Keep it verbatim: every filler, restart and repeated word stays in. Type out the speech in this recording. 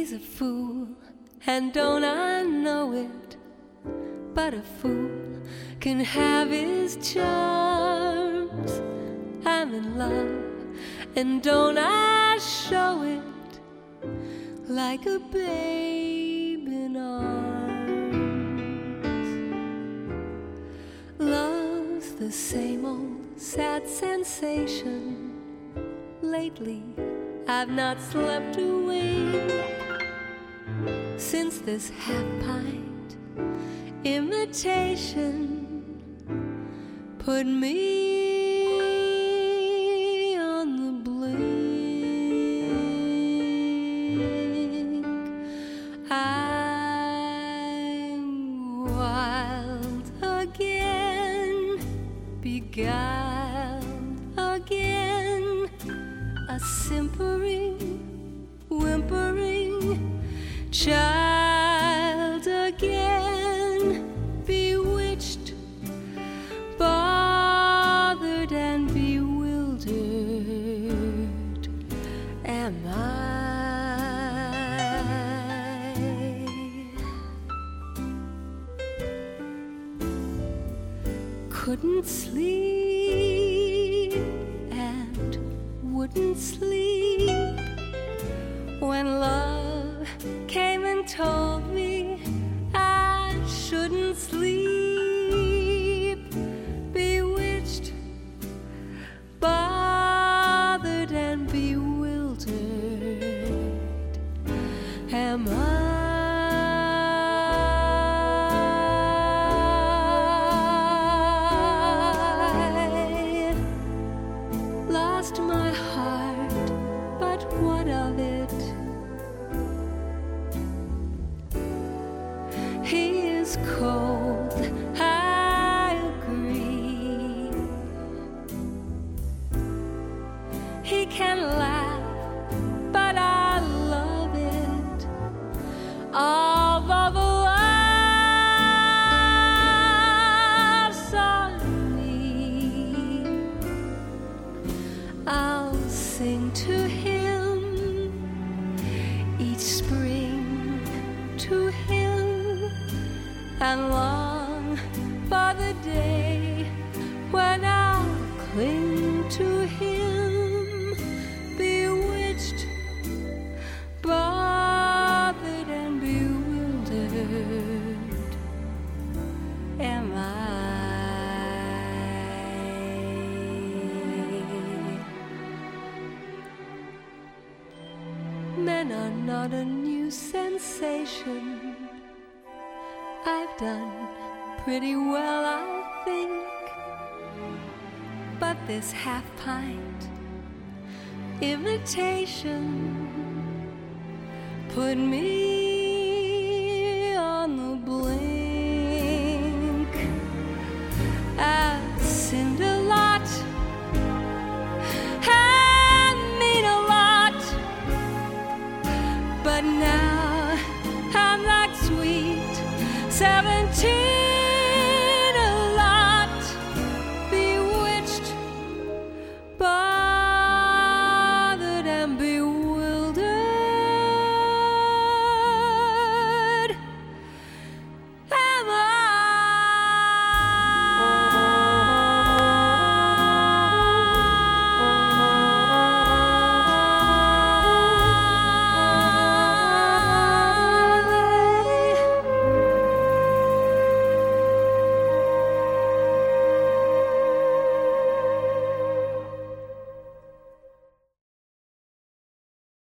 He's a fool, and don't I know it? But a fool can have his charms. I'm in love, and don't I show it? Like a babe in arms. Love's the same old sad sensation. Lately I've not slept a wink since this half-pint imitation put me on the blink. I'm wild again, beguiled again, a simpering, whimpering child again, bewitched, bothered and bewildered am I. Couldn't sleep and wouldn't sleep when love came and told me I shouldn't sleep. Bewitched, bothered and bewildered am I. Lost my heart, but what of it? He is cold, I agree. He can laugh, but I love it. Although the laughs on me, I'll sing to him each spring, to him, and long for the day when I'll cling to him, bewitched, bothered and bewildered am I. Men are not a new sensation. I've done pretty well, I think, but this half-pint imitation put me